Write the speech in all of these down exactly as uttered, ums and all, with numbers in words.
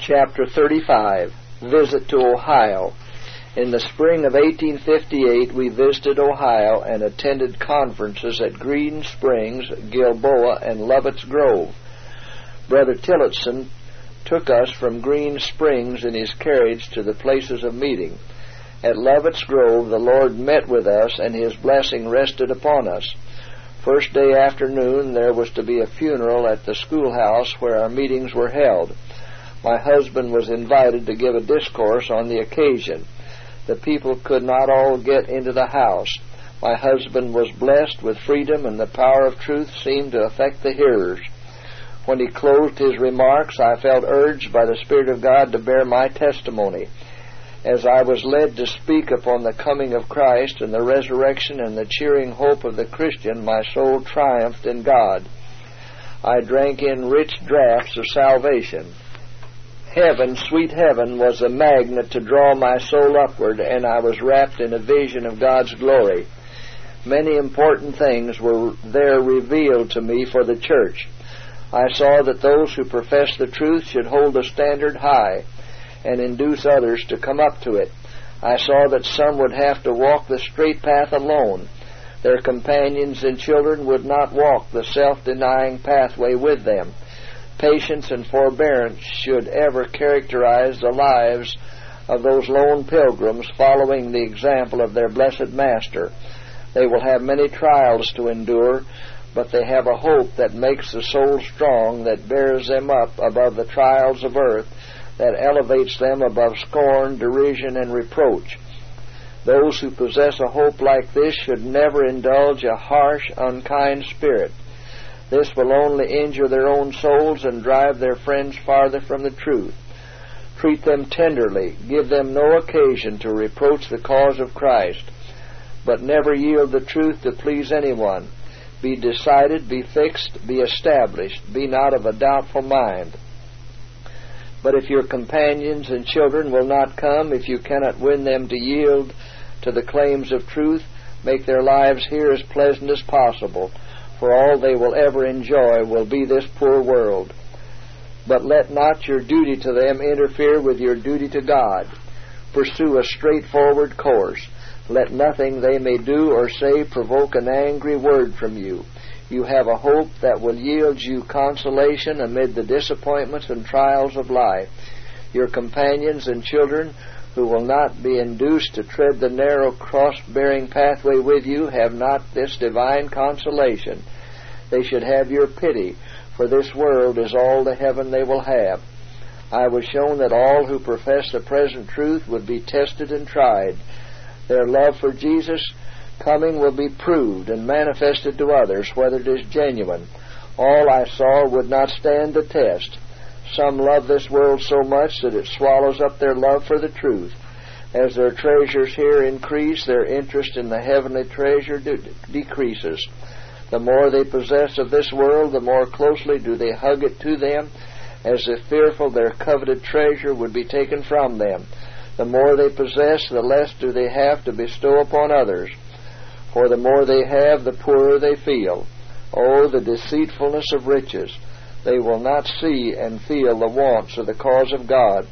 Chapter thirty-five, Visit to Ohio. In the spring of eighteen fifty-eight, we visited Ohio and attended conferences at Green Springs, Gilboa, and Lovett's Grove. Brother Tillotson took us from Green Springs in his carriage to the places of meeting. At Lovett's Grove, the Lord met with us, and His blessing rested upon us. First day afternoon, there was to be a funeral at the schoolhouse where our meetings were held. My husband was invited to give a discourse on the occasion. The people could not all get into the house. My husband was blessed with freedom, and the power of truth seemed to affect the hearers. When he closed his remarks, I felt urged by the Spirit of God to bear my testimony. As I was led to speak upon the coming of Christ and the resurrection and the cheering hope of the Christian, my soul triumphed in God. I drank in rich draughts of salvation. Heaven, sweet heaven, was a magnet to draw my soul upward, and I was wrapped in a vision of God's glory. Many important things were there revealed to me for the church. I saw that those who profess the truth should hold the standard high and induce others to come up to it. I saw that some would have to walk the straight path alone. Their companions and children would not walk the self-denying pathway with them. Patience and forbearance should ever characterize the lives of those lone pilgrims following the example of their blessed Master. They will have many trials to endure, but they have a hope that makes the soul strong, that bears them up above the trials of earth, that elevates them above scorn, derision, and reproach. Those who possess a hope like this should never indulge a harsh, unkind spirit. This will only injure their own souls and drive their friends farther from the truth. Treat them tenderly. Give them no occasion to reproach the cause of Christ. But never yield the truth to please anyone. Be decided, be fixed, be established. Be not of a doubtful mind. But if your companions and children will not come, if you cannot win them to yield to the claims of truth, make their lives here as pleasant as possible, for all they will ever enjoy will be this poor world. But let not your duty to them interfere with your duty to God. Pursue a straightforward course. Let nothing they may do or say provoke an angry word from you. You have a hope that will yield you consolation amid the disappointments and trials of life. Your companions and children, who will not be induced to tread the narrow cross-bearing pathway with you, have not this divine consolation. They should have your pity, for this world is all the heaven they will have. I was shown that all who profess the present truth would be tested and tried. Their love for Jesus' coming will be proved and manifested to others, whether it is genuine. All I saw would not stand the test. Some love this world so much that it swallows up their love for the truth. As their treasures here increase, their interest in the heavenly treasure de- decreases. The more they possess of this world, the more closely do they hug it to them, as if fearful their coveted treasure would be taken from them. The more they possess, the less do they have to bestow upon others. For the more they have, the poorer they feel. Oh, the deceitfulness of riches! They will not see and feel the wants of the cause of God.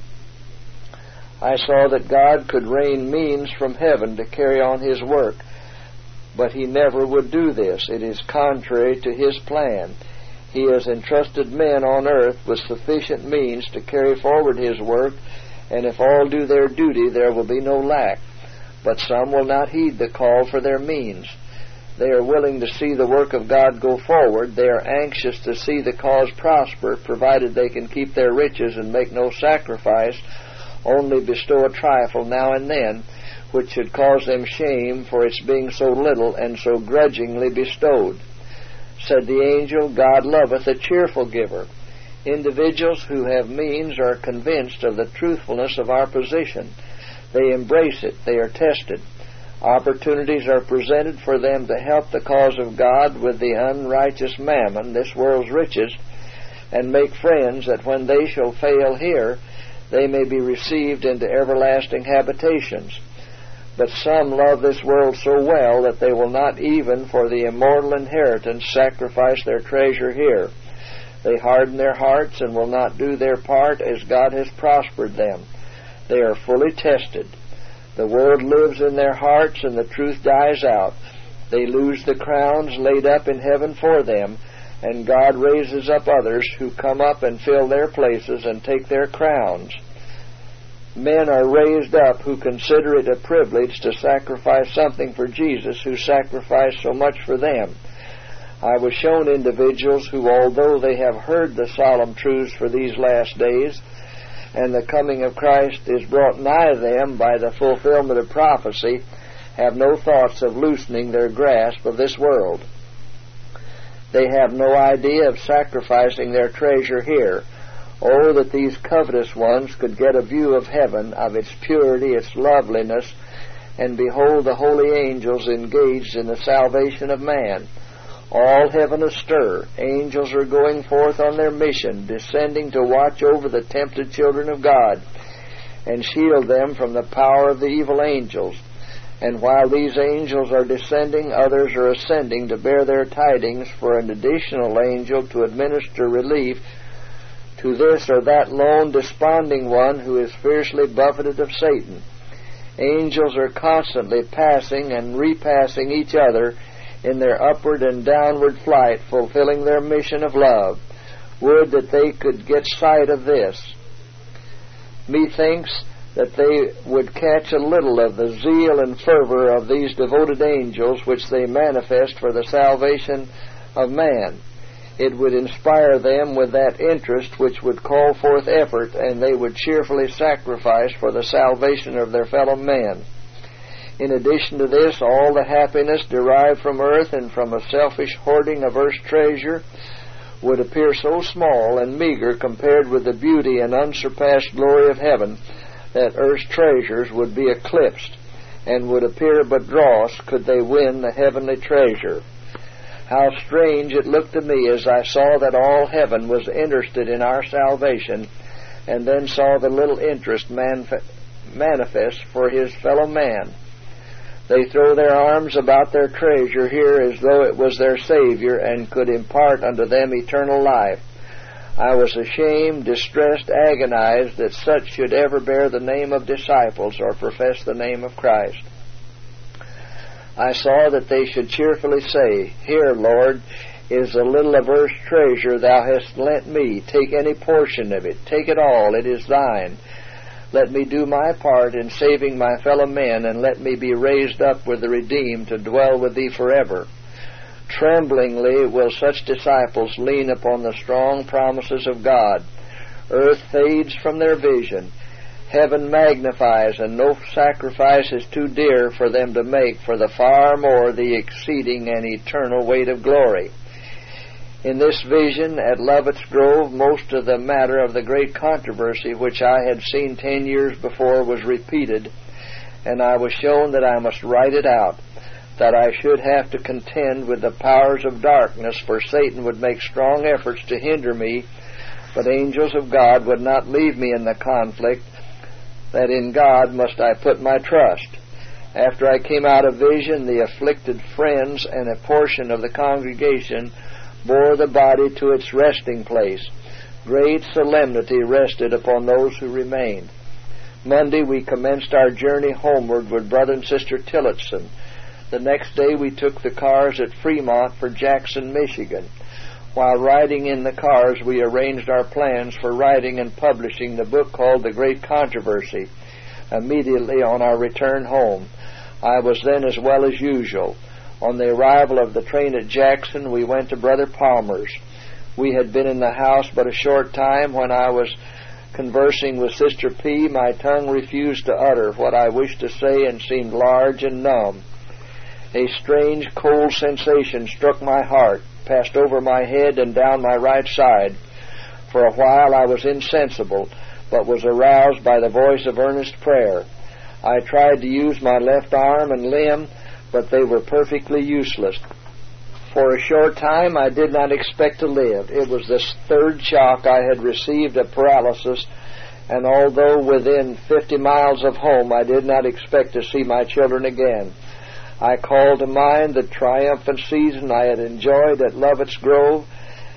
I saw that God could rain means from heaven to carry on His work, but He never would do this. It is contrary to His plan. He has entrusted men on earth with sufficient means to carry forward His work, and if all do their duty, there will be no lack. But some will not heed the call for their means. They are willing to see the work of God go forward. They are anxious to see the cause prosper, provided they can keep their riches and make no sacrifice, only bestow a trifle now and then, which should cause them shame for its being so little and so grudgingly bestowed. Said the angel, God loveth a cheerful giver. Individuals who have means are convinced of the truthfulness of our position. They embrace it. They are tested. Opportunities are presented for them to help the cause of God with the unrighteous mammon, this world's riches, and make friends that when they shall fail here, they may be received into everlasting habitations. But some love this world so well that they will not even for the immortal inheritance sacrifice their treasure here. They harden their hearts and will not do their part as God has prospered them. They are fully tested. The world lives in their hearts, and the truth dies out. They lose the crowns laid up in heaven for them, and God raises up others who come up and fill their places and take their crowns. Men are raised up who consider it a privilege to sacrifice something for Jesus, who sacrificed so much for them. I was shown individuals who, although they have heard the solemn truths for these last days, and the coming of Christ is brought nigh them by the fulfillment of prophecy, have no thoughts of loosening their grasp of this world. They have no idea of sacrificing their treasure here. Oh, that these covetous ones could get a view of heaven, of its purity, its loveliness, and behold the holy angels engaged in the salvation of man. All heaven astir. Angels are going forth on their mission, descending to watch over the tempted children of God and shield them from the power of the evil angels. And while these angels are descending, others are ascending to bear their tidings for an additional angel to administer relief to this or that lone desponding one who is fiercely buffeted of Satan. Angels are constantly passing and repassing each other in their upward and downward flight, fulfilling their mission of love. Would that they could get sight of this. Methinks that they would catch a little of the zeal and fervor of these devoted angels which they manifest for the salvation of man. It would inspire them with that interest which would call forth effort, and they would cheerfully sacrifice for the salvation of their fellow men. In addition to this, all the happiness derived from earth and from a selfish hoarding of earth's treasure would appear so small and meager compared with the beauty and unsurpassed glory of heaven that earth's treasures would be eclipsed and would appear but dross could they win the heavenly treasure. How strange it looked to me as I saw that all heaven was interested in our salvation, and then saw the little interest manf- manifest for his fellow man. They throw their arms about their treasure here as though it was their Savior and could impart unto them eternal life. I was ashamed, distressed, agonized that such should ever bear the name of disciples or profess the name of Christ. I saw that they should cheerfully say, Here, Lord, is a little of earth's treasure thou hast lent me. Take any portion of it. Take it all. It is thine. Let me do my part in saving my fellow men, and let me be raised up with the redeemed to dwell with thee forever. Tremblingly will such disciples lean upon the strong promises of God. Earth fades from their vision. Heaven magnifies, and no sacrifice is too dear for them to make for the far more the exceeding and eternal weight of glory. In this vision at Lovett's Grove, most of the matter of the great controversy which I had seen ten years before was repeated, and I was shown that I must write it out, that I should have to contend with the powers of darkness, for Satan would make strong efforts to hinder me, but angels of God would not leave me in the conflict, that in God must I put my trust. After I came out of vision, the afflicted friends and a portion of the congregation bore the body to its resting place. Great solemnity rested upon those who remained. Monday we commenced our journey homeward with Brother and Sister Tillotson. The next day we took the cars at Fremont for Jackson, Michigan. While riding in the cars, we arranged our plans for writing and publishing the book called The Great Controversy immediately on our return home. I was then as well as usual. On the arrival of the train at Jackson, we went to Brother Palmer's. We had been in the house but a short time when I was conversing with Sister P. My tongue refused to utter what I wished to say and seemed large and numb. A strange, cold sensation struck my heart, passed over my head and down my right side. For a while I was insensible, but was aroused by the voice of earnest prayer. I tried to use my left arm and limb, but they were perfectly useless. For a short time I did not expect to live. It was the third shock I had received of paralysis, and although within fifty miles of home, I did not expect to see my children again. I called to mind the triumphant season I had enjoyed at Lovett's Grove,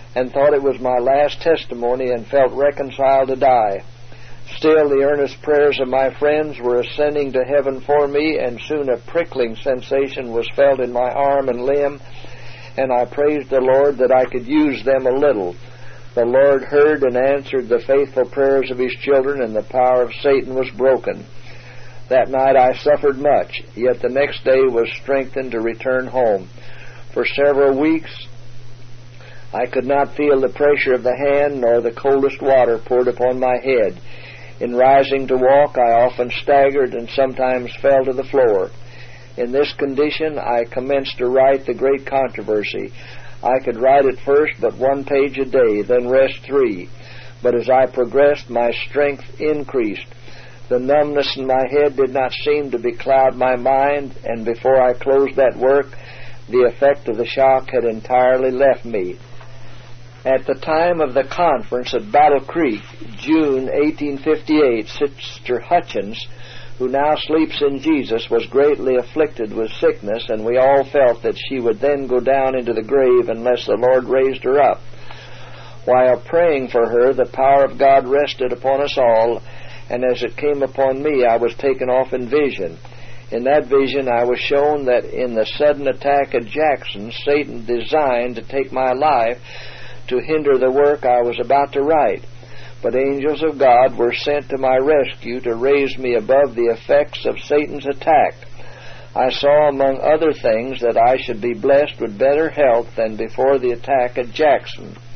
and thought it was my last testimony and felt reconciled to die. Still, the earnest prayers of my friends were ascending to heaven for me, and soon a prickling sensation was felt in my arm and limb, and I praised the Lord that I could use them a little. The Lord heard and answered the faithful prayers of His children, and the power of Satan was broken. That night I suffered much, yet the next day was strengthened to return home. For several weeks I could not feel the pressure of the hand nor the coldest water poured upon my head. In rising to walk, I often staggered and sometimes fell to the floor. In this condition, I commenced to write the great controversy. I could write at first but one page a day, then rest three. But as I progressed, my strength increased. The numbness in my head did not seem to becloud my mind, and before I closed that work, the effect of the shock had entirely left me. At the time of the conference at Battle Creek, June eighteen fifty-eight, Sister Hutchins, who now sleeps in Jesus, was greatly afflicted with sickness, and we all felt that she would then go down into the grave unless the Lord raised her up. While praying for her, the power of God rested upon us all, and as it came upon me, I was taken off in vision. In that vision, I was shown that in the sudden attack at Jackson, Satan designed to take my life to hinder the work I was about to write. But angels of God were sent to my rescue to raise me above the effects of Satan's attack. I saw, among other things, that I should be blessed with better health than before the attack at Jackson.